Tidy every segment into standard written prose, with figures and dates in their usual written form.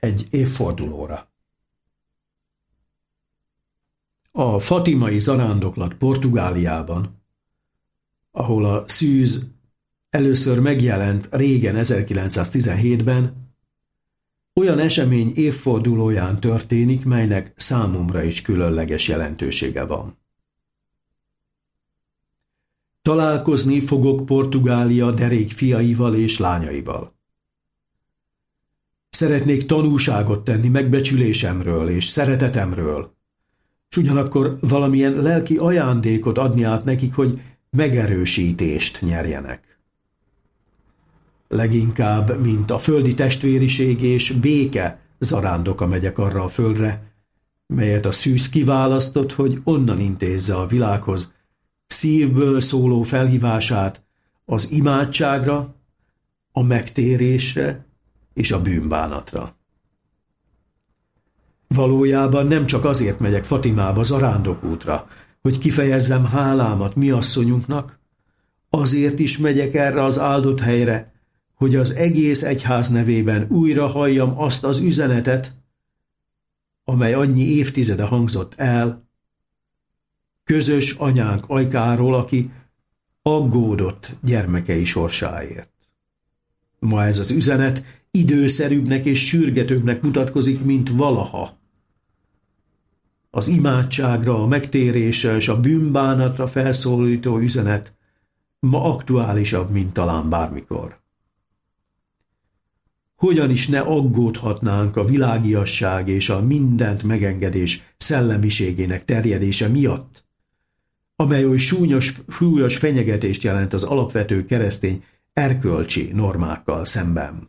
egy évfordulóra. A fatimai zarándoklat Portugáliában, ahol a szűz először megjelent régen 1917-ben, olyan esemény évfordulóján történik, melynek számomra is különleges jelentősége van. Találkozni fogok Portugália derék fiaival és lányaival. Szeretnék tanúságot tenni megbecsülésemről és szeretetemről, s ugyanakkor valamilyen lelki ajándékot adni át nekik, hogy megerősítést nyerjenek. Leginkább, mint a földi testvériség és béke zarándoka megyek arra a földre, melyet a szűz kiválasztott, hogy onnan intézze a világhoz szívből szóló felhívását az imádságra, a megtérésre és a bűnbánatra. Valójában nem csak azért megyek Fatimába zarándokútra, hogy kifejezzem hálámat mi asszonyunknak, azért is megyek erre az áldott helyre, hogy az egész egyház nevében újra halljam azt az üzenetet, amely annyi évtizede hangzott el, közös anyánk Ajkáról, aki aggódott gyermekei sorsáért. Ma ez az üzenet időszerűbbnek és sürgetőbbnek mutatkozik, mint valaha. Az imádságra, a megtérésre és a bűnbánatra felszólító üzenet ma aktuálisabb, mint talán bármikor. Hogyan is ne aggódhatnánk a világiasság és a mindent megengedés szellemiségének terjedése miatt, amely oly súlyos fenyegetést jelent az alapvető keresztény erkölcsi normákkal szemben.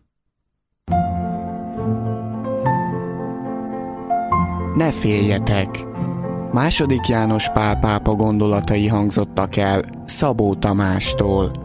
Ne féljetek! II. János Pál pápa gondolatai hangzottak el Szabó Tamástól.